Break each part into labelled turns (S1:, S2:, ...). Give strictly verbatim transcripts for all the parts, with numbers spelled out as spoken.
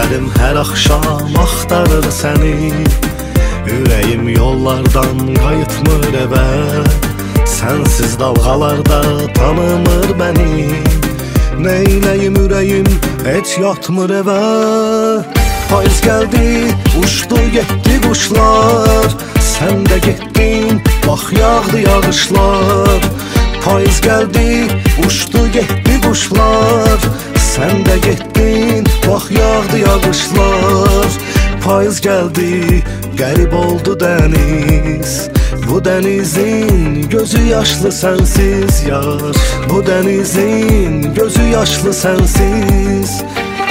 S1: gözlərim hər axşam axtarır səni. Ürəyim yollardan qayıtmır evə, sənsiz dalğalarda tanımır məni. Neyləyim ürəyim heç yatmır evə. Payız gəldi, uçdu getdi quşlar, sən də getdin, bax yağdı yağışlar. Payız gəldi, uçdu getdi quşlar, sən də getdin, bax yağdı yağışlar. Payız gəldi, qərib oldu dəniz, bu dənizin gözü yaşlı sənsiz yar. Bu dənizin gözü yaşlı sənsiz.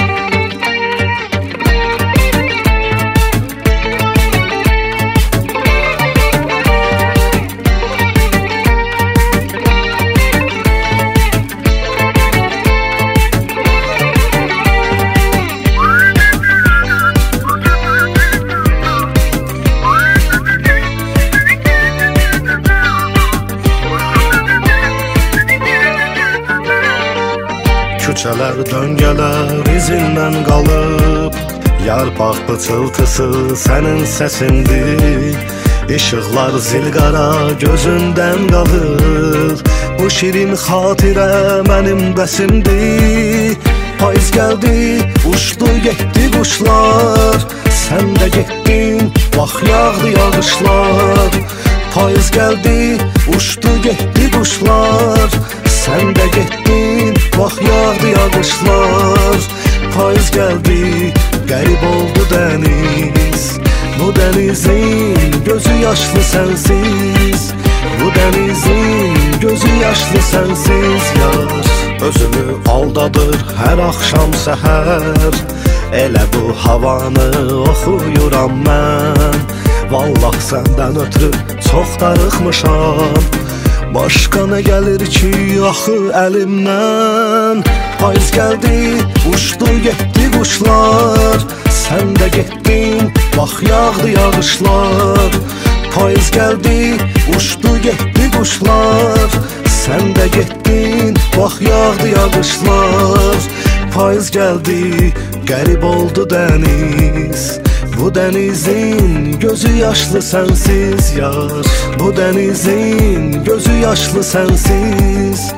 S1: Küçələr, döngələr izindən qalıb, yarpaq pıçıltısı sənin səsindir. İşıqlar zilqara gözündən qalır, bu şirin xatirə mənim bəsimdir. Payız gəldi, uçdu getdi quşlar, sən də getdin, bax yağdı yağışlar. Payız gəldi, uçdu getdi quşlar, sən də getdin, bax yağdı yağışlar. Payız gəldi, qərib oldu dəniz, bu dənizin gözü yaşlı sənsiz. Bu dənizin gözü yaşlı sənsiz yar. Özümü aldadır hər axşam səhər, elə bu havanı oxuyuram mən. Vallah səndən ötürü çox darıxmışam, başqa nə gəlir ki axı əlimdən. Payız gəldi, uçdu getdi quşlar, sən də getdin, bax yağdı yağışlar. Payız gəldi, uçdu getdi quşlar, sən də getdin, bax yağdı yağışlar. Payız gəldi, qərib oldu dəniz, bu dənizin gözü yaşlı sənsiz yar. Bu dənizin gözü yaşlı sənsiz.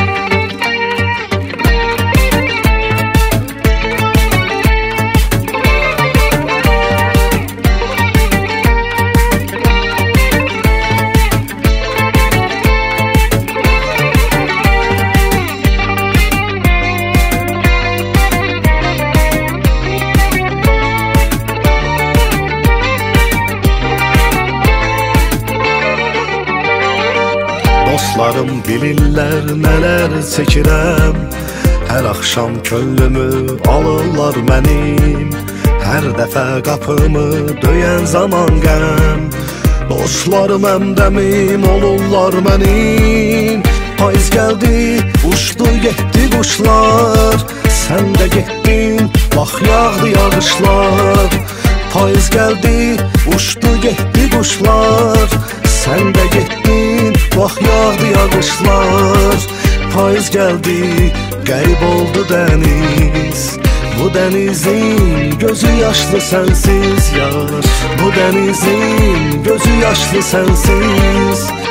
S1: Dostlarım bilirlər nələr çəkirəm, hər axşam könlümü alırlar mənim. Hər dəfə qapımı döyən zaman qəm, dostlarım əmdəmim olurlar mənim. Payız gəldi, uçdu getdi quşlar, sən də getdin, bax yağdı yağışlar. Payız gəldi, uçdu getdi quşlar, sən də getdin, bax yağdı yağışlar. Payız gəldi, qərib oldu dəniz, bu dənizin gözü yaşlı sənsiz yar. Bu dənizin gözü yaşlı sənsiz.